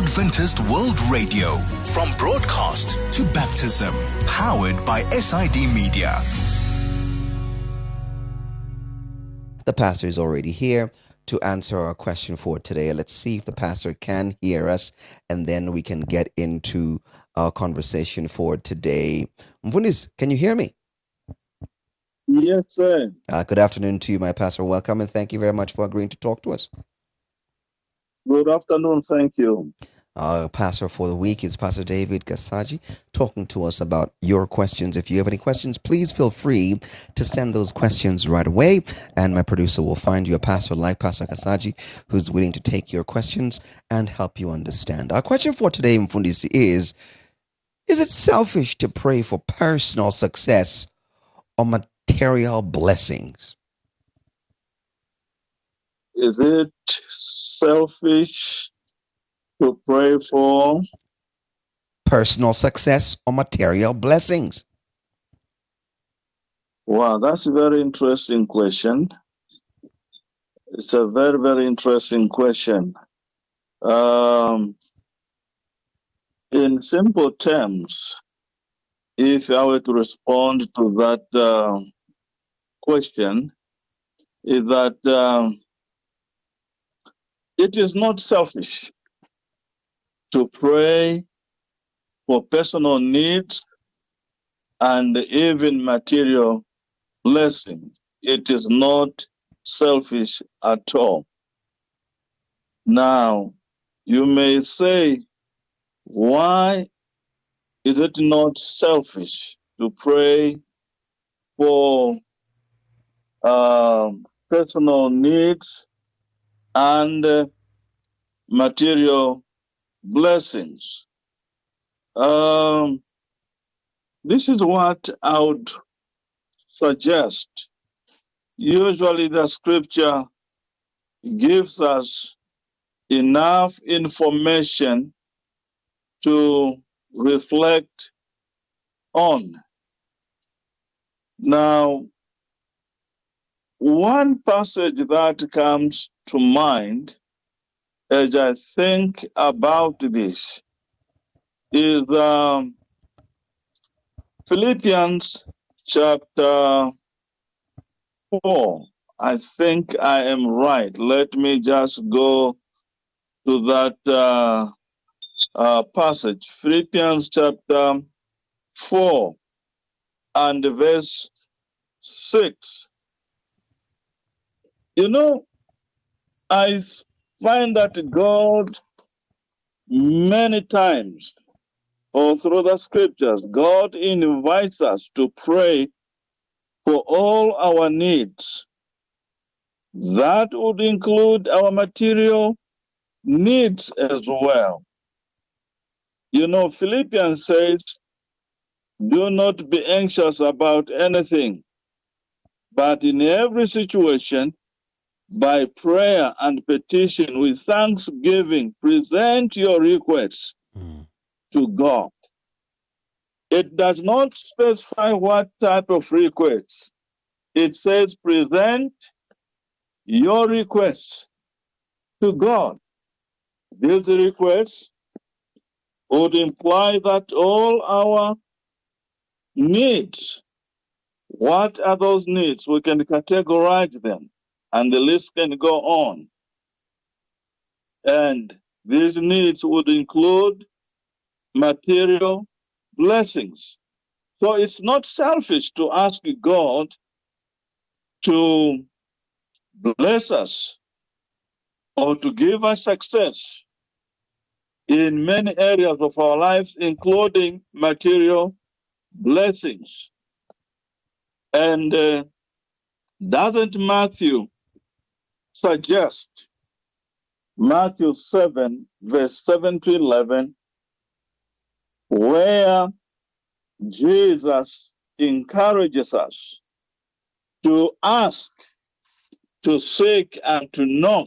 Adventist World Radio, from broadcast to baptism, powered by SID Media. The pastor is already here to answer our question for today. Let's see if the pastor can hear us, and then we can get into our conversation for today. Mfundisi, can you hear me? Yes, sir. Good afternoon to you, my pastor. Welcome, and thank you very much for agreeing to talk to us. Good afternoon. Thank you. Our pastor for the week is Pastor David Gasaji, talking to us about your questions. If you have any questions, please feel free to send those questions right away, and my producer will find you a pastor like Pastor Gasaji who's willing to take your questions and help you understand. Our question for today, Mfundisi, is it selfish to pray for personal success or material blessings? Is it selfish to pray for personal success or material blessings? Wow, that's a very interesting question. It's a very, very interesting question. In simple terms, if I were to respond to that question, is that it is not selfish to pray for personal needs and even material blessings. It is not selfish at all. Now, you may say, why is it not selfish to pray for personal needs and material blessings? This is what I would suggest. Usually the scripture gives us enough information to reflect on. Now, one passage that comes to mind as I think about this is Philippians chapter 4. I think I am right. Let me just go to that passage. Philippians chapter 4 and verse 6. You know, I find that God many times, or through the scriptures, God invites us to pray for all our needs. That would include our material needs as well. You know, Philippians says, do not be anxious about anything, but in every situation, by prayer and petition with thanksgiving, present your requests to God. It does not specify what type of requests. It says present your requests to God. These requests would imply that all our needs, what are those needs? We can categorize them, and the list can go on. And these needs would include material blessings. So it's not selfish to ask God to bless us or to give us success in many areas of our lives, including material blessings. And doesn't Matthew suggest, Matthew 7, verse 7 to 11, where Jesus encourages us to ask, to seek, and to knock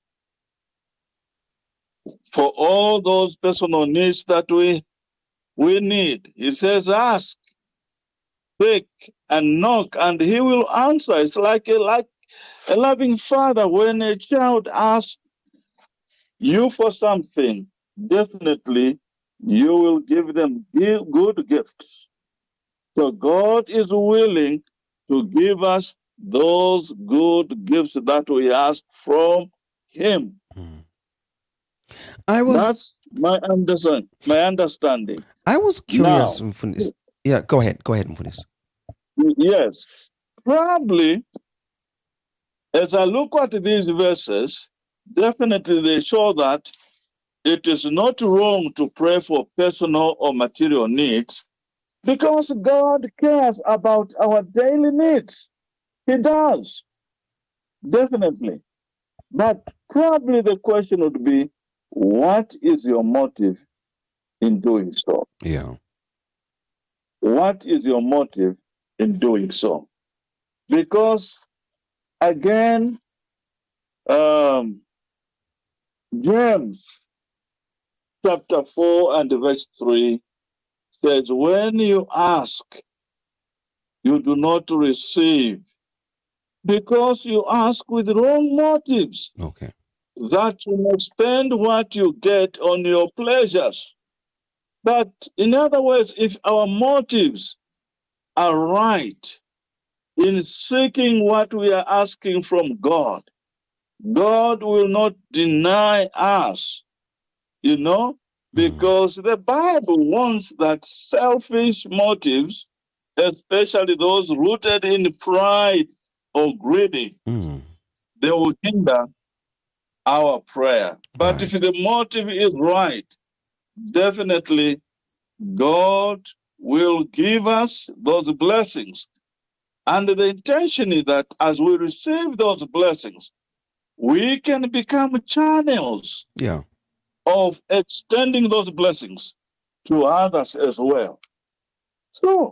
for all those personal needs that we need. He says, ask, seek, and knock, and he will answer. It's like a loving father. When a child asks you for something, definitely you will give them good gifts. So God is willing to give us those good gifts that we ask from Him. Mm. I was That's my understanding. curious, Now, Mfundis. Yeah, go ahead, Mfundis. yes, probably as I look at these verses, definitely they show that it is not wrong to pray for personal or material needs because God cares about our daily needs. He does, definitely. But probably the question would be, what is your motive in doing so? Yeah. What is your motive in doing so? Because again, James chapter 4 and verse 3 says, when you ask, you do not receive because you ask with wrong motives, Okay. that you may spend what you get on your pleasures. But in other words, if our motives are right in seeking what we are asking from God, God will not deny us, because the Bible wants that selfish motives, especially those rooted in pride or greedy, Mm. they will hinder our prayer. But if Right. the motive is right, definitely God will give us those blessings. And the intention is that as we receive those blessings, we can become channels Yeah. of extending those blessings to others as well. So,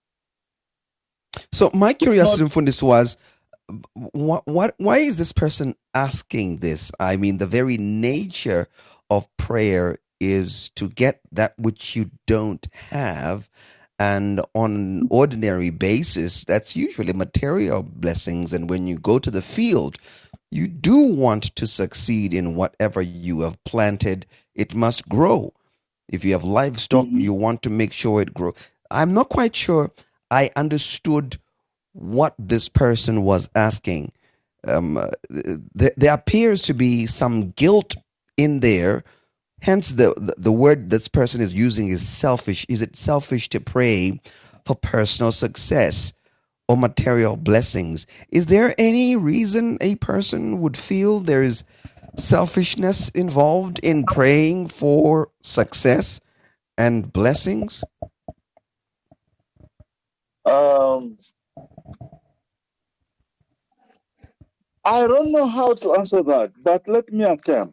So my it's not, curiosity, Mfundis, was why is this person asking this? I mean, the very nature of prayer is to get that which you don't have. And on an ordinary basis, that's usually material blessings. And when you go to the field, you do want to succeed in whatever you have planted. It must grow. If you have livestock, Mhm. you want to make sure it grows. I'm not quite sure I understood what this person was asking. There appears to be some guilt in there. Hence, the word this person is using is selfish. Is it selfish to pray for personal success or material blessings? Is there any reason a person would feel there is selfishness involved in praying for success and blessings? um, I don't know how to answer that, but let me attempt.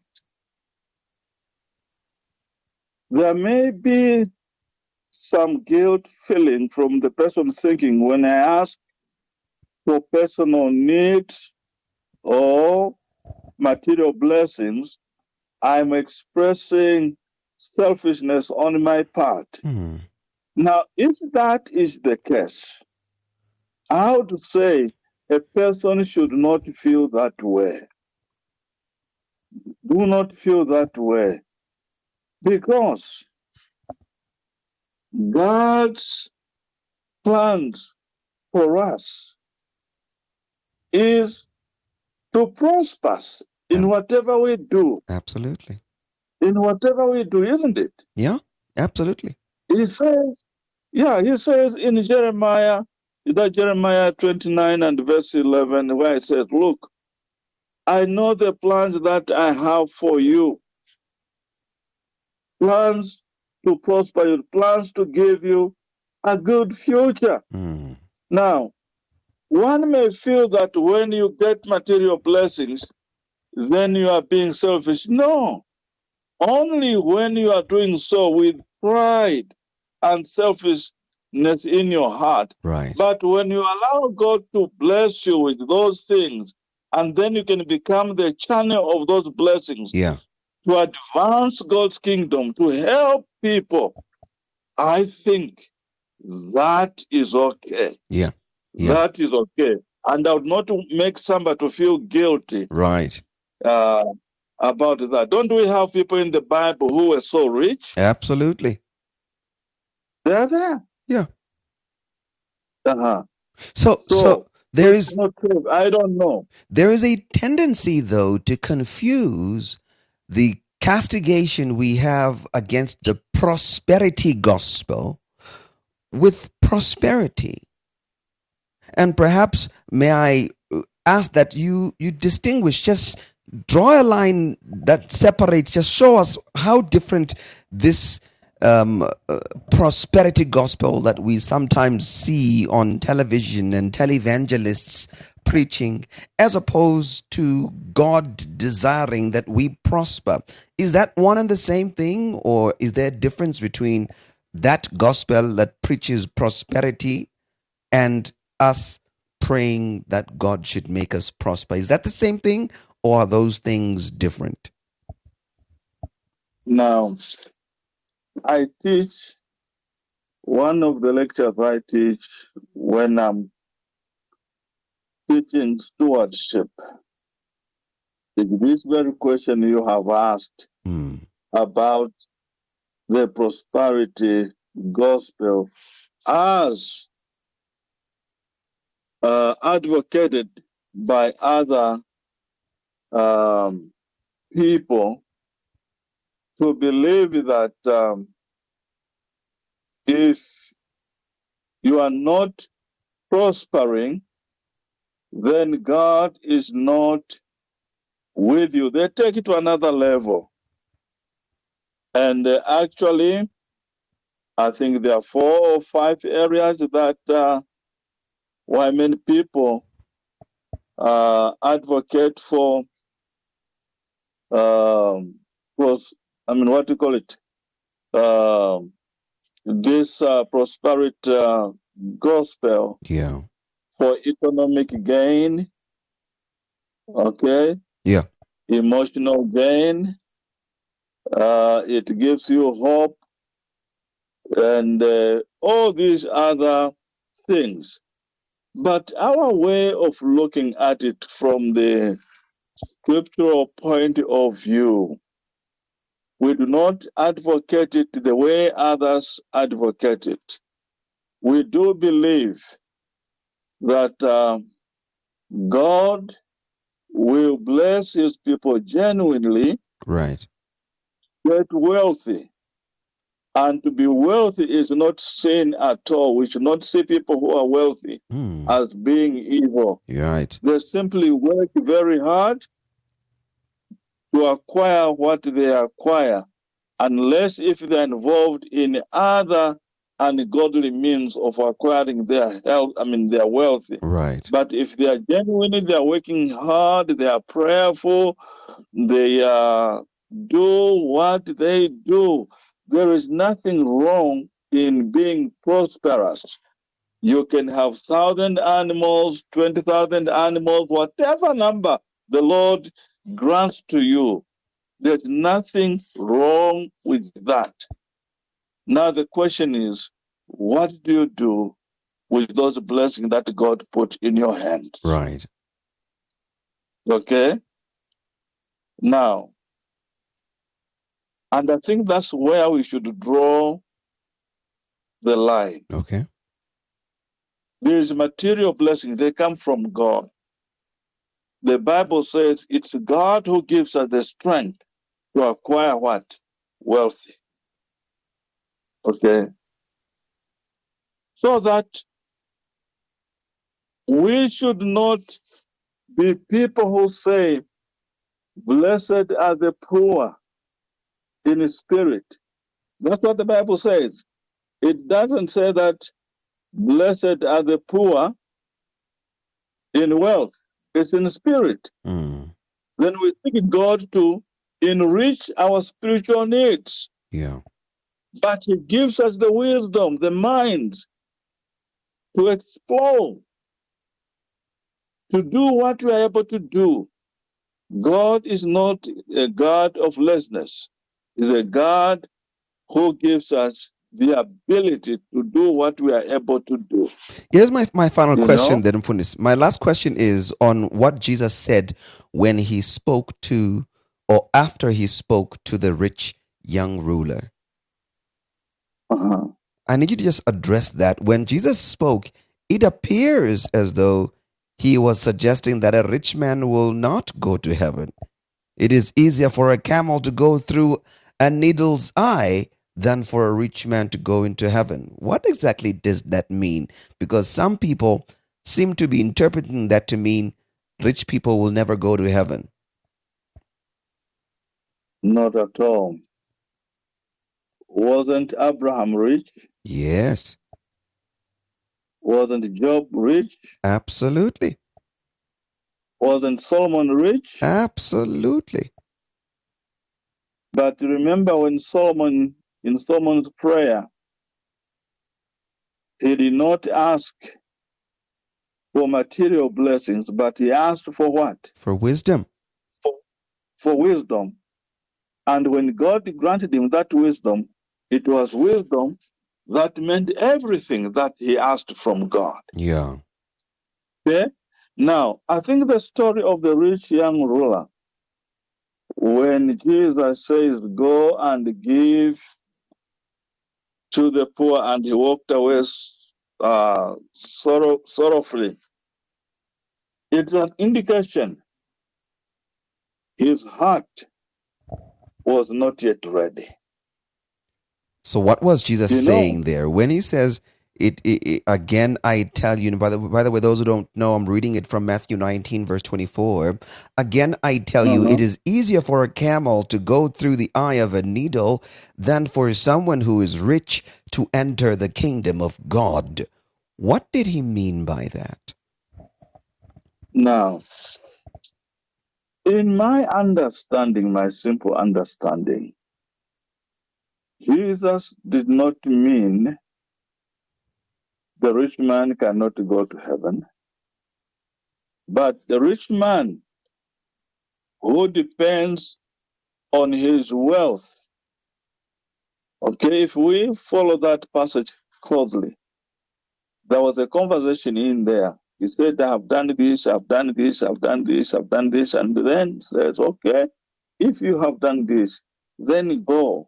There may be some guilt feeling from the person thinking when I ask for personal needs or material blessings, I'm expressing selfishness on my part. Hmm. Now, if that is the case, I would say a person should not feel that way. Do not feel that way. Because God's plans for us is to prosper us in Ab- whatever we do. Absolutely. In whatever we do, isn't it? Yeah, absolutely. He says, he says in Jeremiah, that Jeremiah 29 and verse 11, where it says, look, I know the plans that I have for you, plans to prosper you, plans to give you a good future. Mm. Now, one may feel that when you get material blessings, then you are being selfish. No, only when you are doing so with pride and selfishness in your heart. Right. But when you allow God to bless you with those things, and then you can become the channel of those blessings Yeah. to advance God's kingdom, to help people, I think that is okay. Yeah. Yeah. That is okay. And I would not make somebody to feel guilty. Right. Uh, about that. Don't we have people in the Bible who were so rich? Absolutely. They're there. Yeah. Uh-huh. So there is not true. I don't know. there is a tendency though to confuse the castigation we have against the prosperity gospel with prosperity. And perhaps may I ask that you distinguish, just draw a line that separates, just show us how different this prosperity gospel that we sometimes see on television and televangelists preaching, as opposed to God desiring that we prosper. Is that one and the same thing, or is there a difference between that gospel that preaches prosperity and us praying that God should make us prosper? Is that the same thing, or are those things different? Now, I teach, one of the lectures I teach when I'm teaching stewardship is this very question you have asked about the prosperity gospel as advocated by other people, to believe that if you are not prospering, then God is not with you. They take it to another level. And actually, I think there are 4 or 5 areas that why many people advocate for, what do you call it? This prosperity gospel. Yeah. For economic gain, okay? Yeah. Emotional gain. It gives you hope, and all these other things. But our way of looking at it from the scriptural point of view, we do not advocate it the way others advocate it. We do believe that God will bless his people genuinely, Right. get wealthy. And to be wealthy is not sin at all. We should not see people who are wealthy as being evil. Right. They simply work very hard to acquire what they acquire, unless if they're involved in other ungodly means of acquiring their health, their wealth. Right. But if they are genuinely, they are working hard, they are prayerful, they do what they do, there is nothing wrong in being prosperous. You can have 1,000 animals, 20,000 animals, whatever number the Lord grants to you. There's nothing wrong with that. Now the question is, what do you do with those blessings that God put in your hands? Right. Okay? Now, and I think that's where we should draw the line. Okay. There is material blessing. They come from God. The Bible says it's God who gives us the strength to acquire what? Wealth. Okay? So that we should not be people who say, blessed are the poor in spirit. That's what the Bible says. It doesn't say that blessed are the poor in wealth. It's in spirit. Then we seek God to enrich our spiritual needs. Yeah. But he gives us the wisdom, the mind to explore, to do what we are able to do. God is not a God of lessness. He's a God who gives us the ability to do what we are able to do. Here's my final question, know? then, Mfundisi. My last question is on what Jesus said when he spoke to or after he spoke to the rich young ruler? Uh-huh. I need you to just address that. When Jesus spoke, it appears as though he was suggesting that a rich man will not go to heaven. It is easier for a camel to go through a needle's eye than for a rich man to go into heaven. What exactly does that mean? Because some people seem to be interpreting that to mean rich people will never go to heaven. Not at all. Wasn't Abraham rich? Yes, Wasn't Job rich? absolutely. Wasn't Solomon rich? Absolutely. But remember when Solomon, in Solomon's prayer, he did not ask for material blessings, but he asked for what? For wisdom. For wisdom. And when God granted him that wisdom, it was wisdom that meant everything that he asked from God. Yeah. Okay? Now, I think the story of the rich young ruler, when Jesus says, go and give to the poor, and he walked away sorrowfully, it's an indication his heart was not yet ready. So what was Jesus You know- saying there when he says it again? I tell you. And by the way, those who don't know, I'm reading it from Matthew 19, verse 24. Again, I tell you, it is easier for a camel to go through the eye of a needle than for someone who is rich to enter the kingdom of God. What did he mean by that? Now, in my understanding, my simple understanding, Jesus did not mean the rich man cannot go to heaven, but the rich man who depends on his wealth. Okay, if we follow that passage closely, there was a conversation in there. He said, I have done this, I've done this, I've done this, I've done this, and then says, okay, if you have done this, then go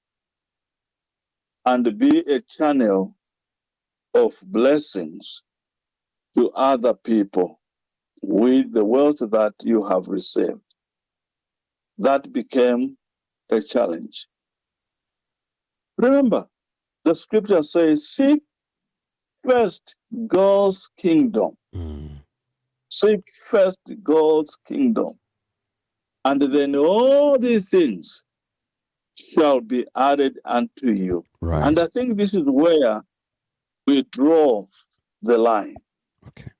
and be a channel of blessings to other people with the wealth that you have received. That became a challenge. Remember, the scripture says, seek first God's kingdom. Seek first God's kingdom. And then all these things shall be added unto you. Right. And I think this is where we draw the line. Okay.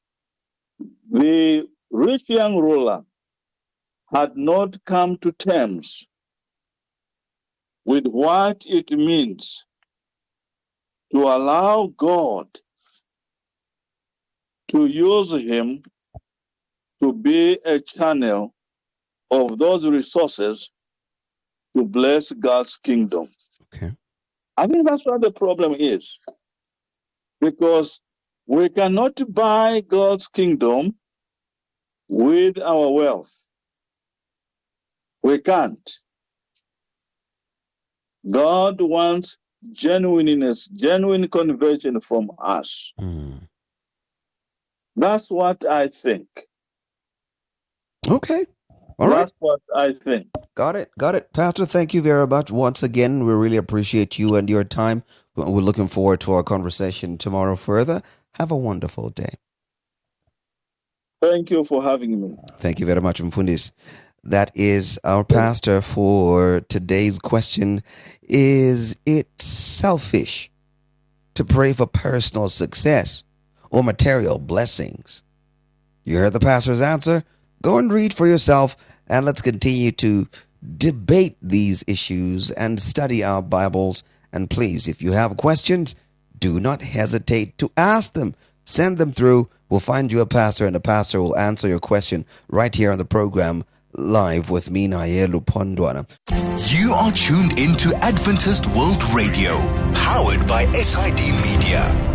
The rich young ruler had not come to terms with what it means to allow God to use him to be a channel of those resources to bless God's kingdom. Okay. I think that's what the problem is. Because we cannot buy God's kingdom with our wealth. We can't. God wants genuineness, genuine conversion from us. That's what I think. Okay. All right. That's what I think. Got it. Pastor, thank you very much once again. We really appreciate you and your time. We're looking forward to our conversation tomorrow further. Have a wonderful day. Thank you for having me. Thank you very much, Mfundis. That is our pastor for today's question. Is it selfish to pray for personal success or material blessings? You heard the pastor's answer? Go and read for yourself, and let's continue to debate these issues and study our Bibles. And please, if you have questions, do not hesitate to ask them. Send them through. We'll find you a pastor, and the pastor will answer your question right here on the program, live with me, Nayelu Pondwana. You are tuned into Adventist World Radio, powered by SID Media.